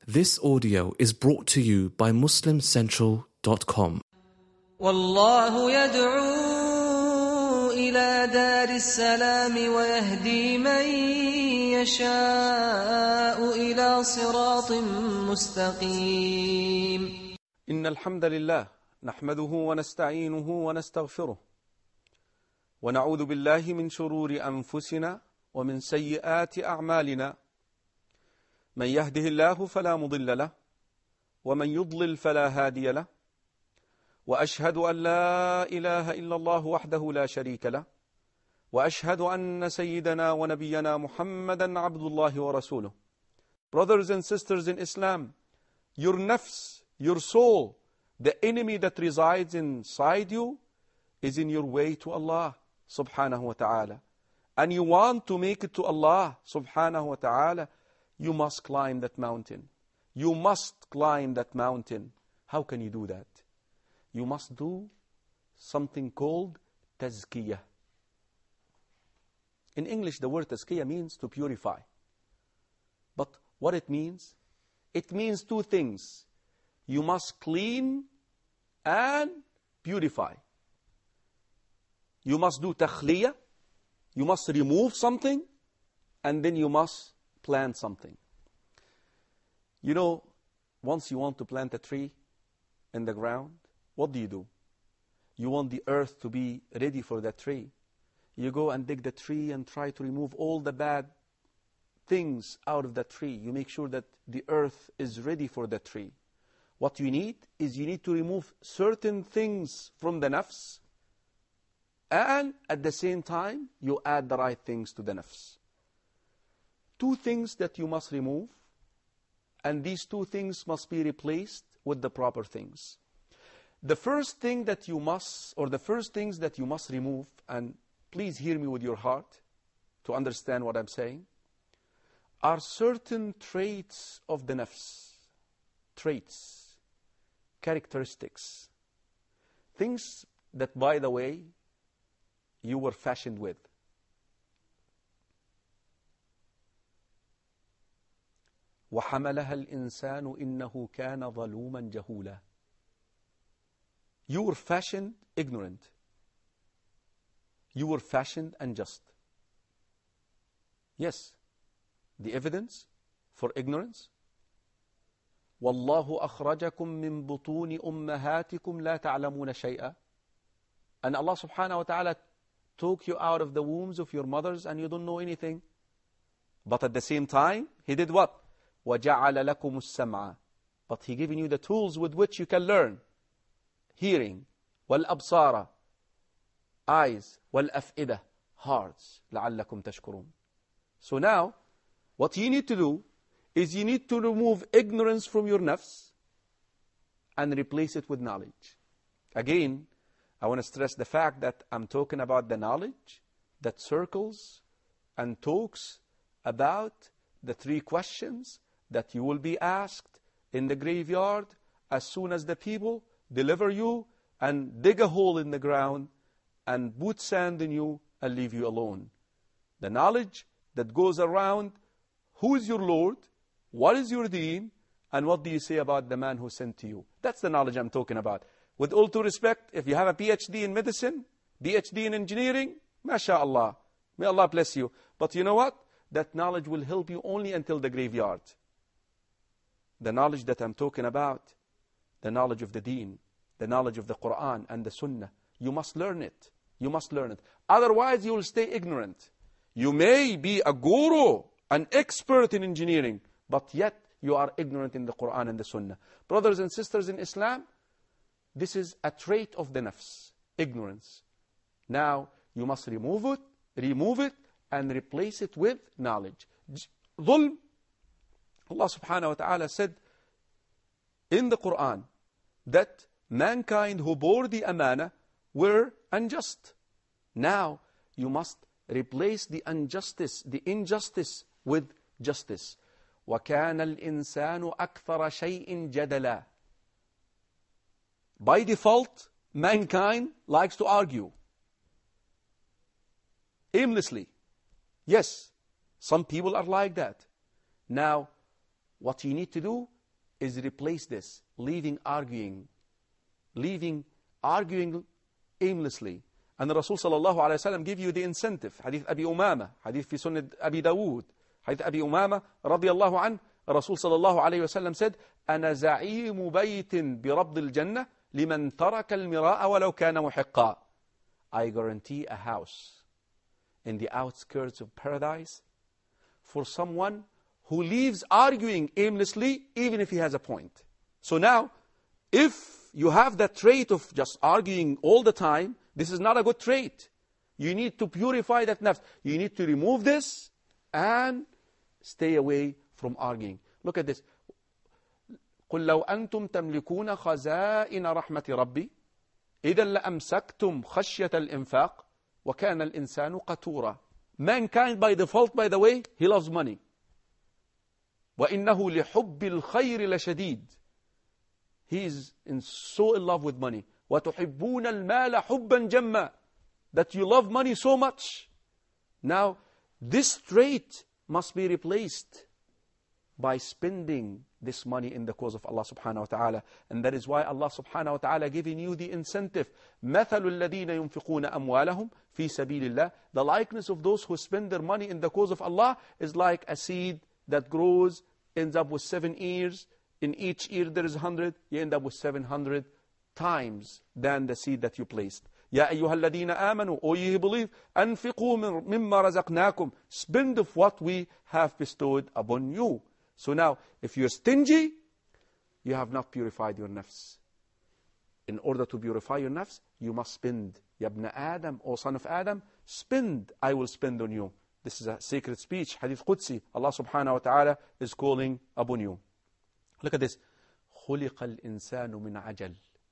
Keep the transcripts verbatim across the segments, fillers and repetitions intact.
This audio is brought to you by muslim central dot com. والله يدعو إلى دار السلام ويهدي من يشاء إلى صراط مستقيم. إن الحمد لله نحمده ونستعينه ونستغفره ونعوذ بالله من شرور أنفسنا ومن سيئات أعمالنا. من يهده الله فلا مضل له ومن يضلل فلا هادي له، وأشهد أن لا إله إلا الله وحده لا شريك له، وأشهد أن سيدنا ونبينا محمدا عبد الله ورسوله. Brothers and sisters in Islam, your nafs, your soul, the enemy that resides inside you, is in your way to Allah subhanahu wa ta'ala. And you want to make it to Allah subhanahu wa ta'ala, you must climb that mountain. You must climb that mountain. How can you do that? You must do something called tazkiyah. In English, the word tazkiyah means to purify. But what it means? It means two things. You must clean and purify. You must do takhliyah. You must remove something, and then you must plant something. You know, once you want to plant a tree in the ground, what do you do? You want the earth to be ready for that tree. You go and dig the tree and try to remove all the bad things out of that tree. You make sure that the earth is ready for that tree. What you need is you need to remove certain things from the nafs, and at the same time, you add the right things to the nafs. Two things that you must remove, and these two things must be replaced with the proper things. The first thing that you must, or the first things that you must remove, and please hear me with your heart to understand what I'm saying, are certain traits of the nafs. Traits, characteristics, things that, by the way, you were fashioned with. وَحَمَلَهَا الْإِنسَانُ إِنَّهُ كَانَ ظَلُومًا جَهُولًا. You were fashioned ignorant. You were fashioned unjust. Yes, the evidence for ignorance. وَاللَّهُ أَخْرَجَكُم مِّن بُطُونِ أُمَّهَاتِكُمْ لَا تَعْلَمُونَ شَيْئًا. And Allah subhanahu wa ta'ala took you out of the wombs of your mothers and you don't know anything. But at the same time, He did what? وَجَعَلَ لَكُمُ السَّمْعَ. But He given you the tools with which you can learn. Hearing. وَالْأَبْصَارَ. Eyes. وَالْأَفْئِدَةِ. Hearts. لَعَلَّكُمْ تَشْكُرُونَ. So now, what you need to do is you need to remove ignorance from your nafs and replace it with knowledge. Again, I want to stress the fact that I'm talking about the knowledge that circles and talks about the three questions that you will be asked in the graveyard as soon as the people deliver you and dig a hole in the ground and put sand in you and leave you alone. The knowledge that goes around who is your Lord, what is your deen, and what do you say about the man who sent to you. That's the knowledge I'm talking about. With all due respect, if you have a P H D in medicine, P H D in engineering, MashaAllah, may Allah bless you. But you know what? That knowledge will help you only until the graveyard. The knowledge that I'm talking about, the knowledge of the deen, the knowledge of the Quran and the Sunnah, you must learn it. You must learn it. Otherwise, you will stay ignorant. You may be a guru, an expert in engineering, but yet you are ignorant in the Quran and the Sunnah. Brothers and sisters in Islam, this is a trait of the nafs, ignorance. Now, you must remove it, remove it, and replace it with knowledge. Dhulm, Allah subhanahu wa ta'ala said in the Quran that mankind who bore the amana were unjust. Now, you must replace the injustice, the injustice with justice. وَكَانَ الْإِنسَانُ أَكْثَرَ شَيْءٍ جَدَلًا. By default, mankind likes to argue. Aimlessly. Yes, some people are like that. Now, what you need to do is replace this, leaving arguing, leaving arguing aimlessly. And the Rasul sallallahu alayhi wa sallam give you the incentive. Hadith Abi Umama, hadith fi Sunnah Abi Dawood, hadith Abi Umama radiyallahu anh, Rasul sallallahu alayhi wa sallam said, أنا زعيم بيت بربض الجنة لمن ترك المراء ولو كان محقا. I guarantee a house in the outskirts of paradise for someone who leaves arguing aimlessly, even if he has a point. So now, if you have that trait of just arguing all the time, this is not a good trait. You need to purify that nafs. You need to remove this and stay away from arguing. Look at this. قُلْ لَوْ أَنْتُمْ تَمْلِكُونَ خَزَائِنَ رَحْمَةِ رَبِّي إِذًا لَأَمْسَكْتُمْ خَشْيَةَ الْإِنفَاقِ وَكَانَ الْإِنسَانُ قَتُورًا. Mankind, by default, by the way, he loves money. وَإِنَّهُ لِحُبِّ الْخَيْرِ لَشَدِيدٌ. He is in so in love with money. وَتُحِبُّونَ الْمَالَ حُبًّا جَمًّا. That you love money so much. Now, this trait must be replaced by spending this money in the cause of Allah subhanahu wa ta'ala. And that is why Allah subhanahu wa ta'ala giving you the incentive. مَثَلُ الَّذِينَ يُنْفِقُونَ أَمْوَالَهُمْ فِي سَبِيلِ اللَّهِ. The likeness of those who spend their money in the cause of Allah is like a seed that grows, ends up with seven ears. In each ear there is a hundred. You end up with seven hundred times than the seed that you placed. يَا أَيُّهَا الَّذِينَ آمَنُوا, O ye who believe, أَنْفِقُوا مِمَّا رَزَقْنَاكُمْ. Spend of what we have bestowed upon you. So now, if you're stingy, you have not purified your nafs. In order to purify your nafs, you must spend. Ya ibn Adam, O son of Adam, spend, I will spend on you. This is a sacred speech, Hadith Qudsi. Allah subhanahu wa ta'ala is calling upon you. Look at this. خُلِقَ الْإِنسَانُ مِنْ عَجَلٍ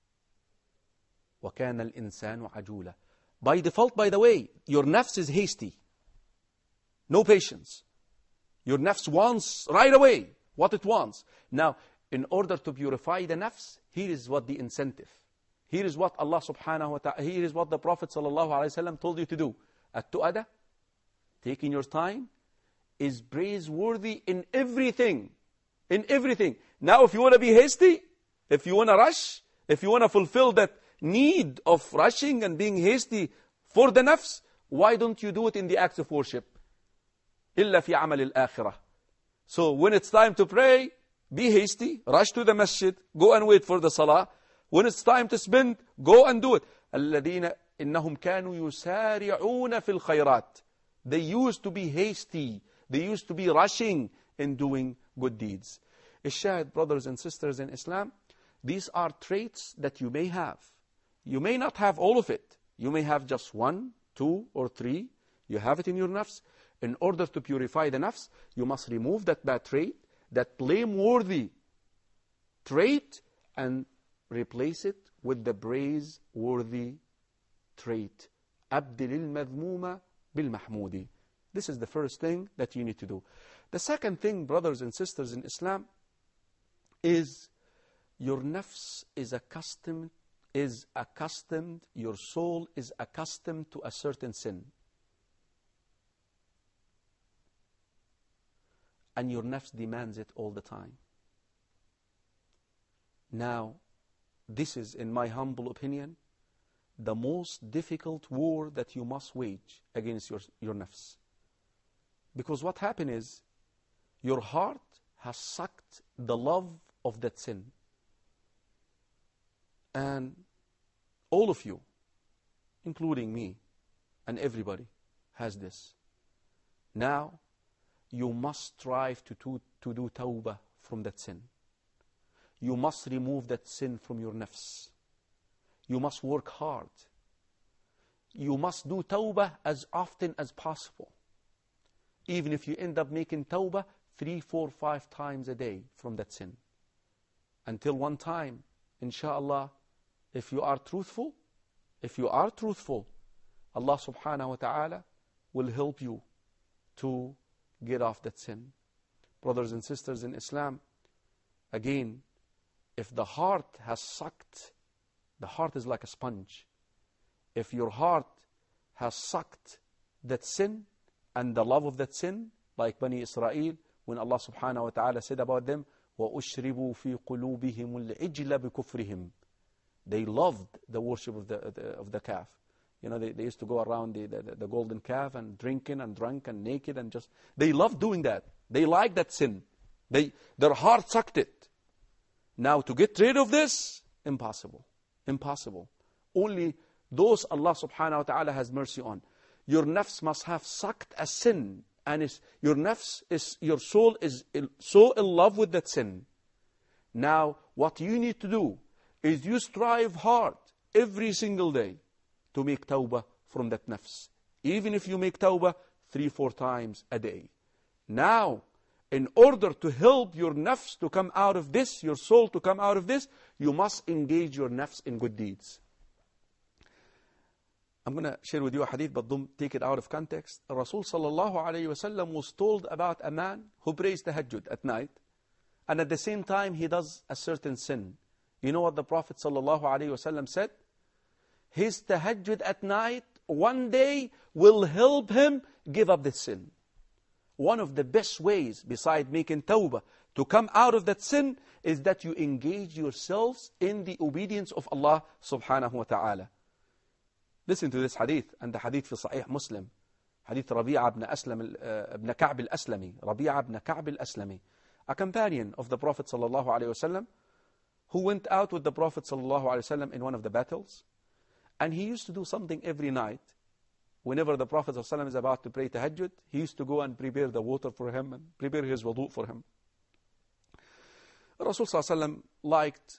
وَكَانَ الْإِنسَانُ عَجُولًا. By default, by the way, your nafs is hasty. No patience. Your nafs wants right away what it wants. Now, in order to purify the nafs, here is what the incentive. Here is what Allah subhanahu wa ta'ala, here is what the Prophet sallallahu alayhi wa sallam told you to do. At-tu'ada, taking your time, is praiseworthy in everything. In everything. Now, if you want to be hasty, if you want to rush, if you want to fulfill that need of rushing and being hasty for the nafs, why don't you do it in the acts of worship? إِلَّا فِي عَمَلِ الْآخِرَةِ. So when it's time to pray, be hasty, rush to the masjid, go and wait for the salah. When it's time to spend, go and do it. الَّذِينَ إِنَّهُمْ كَانُوا يُسَارِعُونَ فِي الْخَيْرَاتِ. They used to be hasty. They used to be rushing in doing good deeds. Ishahid, brothers and sisters in Islam, these are traits that you may have. You may not have all of it. You may have just one, two, or three. You have it in your nafs. In order to purify the nafs, you must remove that bad trait, that blameworthy trait, and replace it with the praiseworthy trait. أَبْدِلِ الْمَذْمُومَ بِالْمَحْمُودِ. This is the first thing that you need to do. The second thing, brothers and sisters in Islam, is your nafs is accustomed, is accustomed, your soul is accustomed to a certain sin. And your nafs demands it all the time. Now, this is, in my humble opinion, the most difficult war that you must wage against your, your nafs. Because what happened is, your heart has sucked the love of that sin. And all of you, including me, and everybody, has this. Now, you must strive to, to, to do tawbah from that sin. You must remove that sin from your nafs. You must work hard. You must do tawbah as often as possible. Even if you end up making tawbah three, four, five times a day from that sin. Until one time, inshallah, if you are truthful, if you are truthful, Allah subhanahu wa ta'ala will help you to get off that sin. Brothers and sisters in Islam, again, if the heart has sucked, the heart is like a sponge. If your heart has sucked that sin and the love of that sin, like Bani Israel, when Allah subhanahu wa ta'ala said about them, وَأُشْرِبُوا فِي قُلُوبِهِمُ الْعِجْلَ بِكُفْرِهِمْ. They loved the worship of the, the of the calf. You know, they, they used to go around the, the, the golden calf and drinking and drunk and naked and just... They loved doing that. They liked that sin. They, their heart sucked it. Now, to get rid of this, impossible. Impossible. Only those Allah subhanahu wa ta'ala has mercy on. Your nafs must have sucked a sin. And it's, your nafs, is, your soul is so in love with that sin. Now, what you need to do is you strive hard every single day to make tawbah from that nafs. Even if you make tawbah three, four times a day. Now, in order to help your nafs to come out of this, your soul to come out of this, you must engage your nafs in good deeds. I'm going to share with you a hadith, but don't take it out of context. Rasul sallallahu alayhi wa sallam was told about a man who prays tahajjud at night, and at the same time he does a certain sin. You know what the Prophet sallallahu alayhi wa sallam said? His tahajjud at night, one day, will help him give up this sin. One of the best ways, besides making tawbah, to come out of that sin, is that you engage yourselves in the obedience of Allah subhanahu wa ta'ala. Listen to this hadith, and the hadith في صحيح Muslim. Hadith Rabi'a ibn Aslam, uh, ibn Ka'b al-Aslami. Rabi'a ibn Ka'b al-Aslami. A companion of the Prophet sallallahu alayhi wa sallam, who went out with the Prophet sallallahu alayhi wa sallam in one of the battles. And he used to do something every night. Whenever the Prophet sallallahu alayhi wa sallam is about to pray tahajjud, he used to go and prepare the water for him and prepare his wudu for him. Rasul sallallahu alayhi wa sallam liked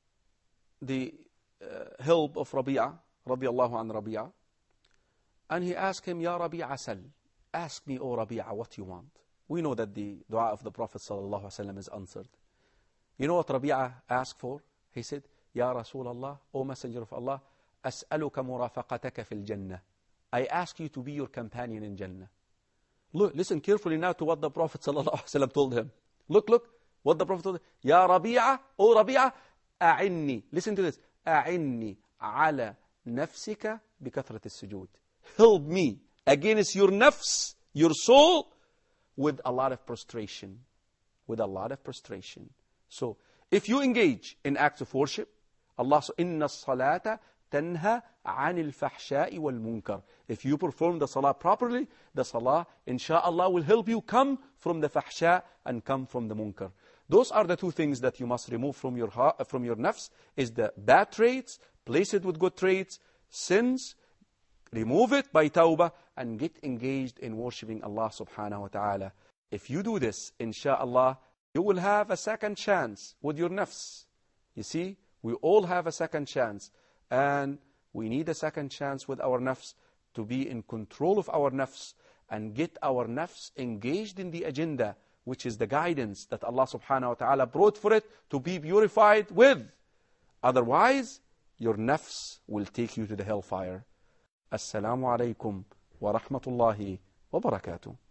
the uh, help of Rabi'a, radiyallahu an Rabi'a. And he asked him, Ya Rabi'a sal, ask me, O Rabi'a, what you want. We know that the dua of the Prophet sallallahu alayhi wa sallam is answered. You know what Rabi'a asked for? He said, Ya Rasulullah, O Messenger of Allah, أسألك مرافقتك في الجنة. I ask you to be your companion in Jannah. Look, listen carefully now to what the Prophet ﷺ told him. Look, look, what the Prophet told him. Ya Rabi'a, O Rabi'a, أعني. Listen to this. أعني على نفسك بكثرة السجود. Help me against your nafs, your soul, with a lot of prostration. With a lot of prostration. So, if you engage in acts of worship, Allah says, إِنَّ الصَّلَاةَ تَنْهَى عَنِ الْفَحْشَاءِ وَالْمُنْكَرِ. If you perform the salah properly, the salah, insha'Allah, will help you come from the fahsha and come from the munkar. Those are the two things that you must remove from your heart, from your nafs, is the bad traits, place it with good traits, sins, remove it by tawbah, and get engaged in worshipping Allah subhanahu wa ta'ala. If you do this, insha'Allah, you will have a second chance with your nafs. You see, we all have a second chance. And we need a second chance with our nafs to be in control of our nafs and get our nafs engaged in the agenda, which is the guidance that Allah subhanahu wa ta'ala brought for it to be purified with. Otherwise, your nafs will take you to the hellfire. Assalamu alaikum wa rahmatullahi wa barakatuh.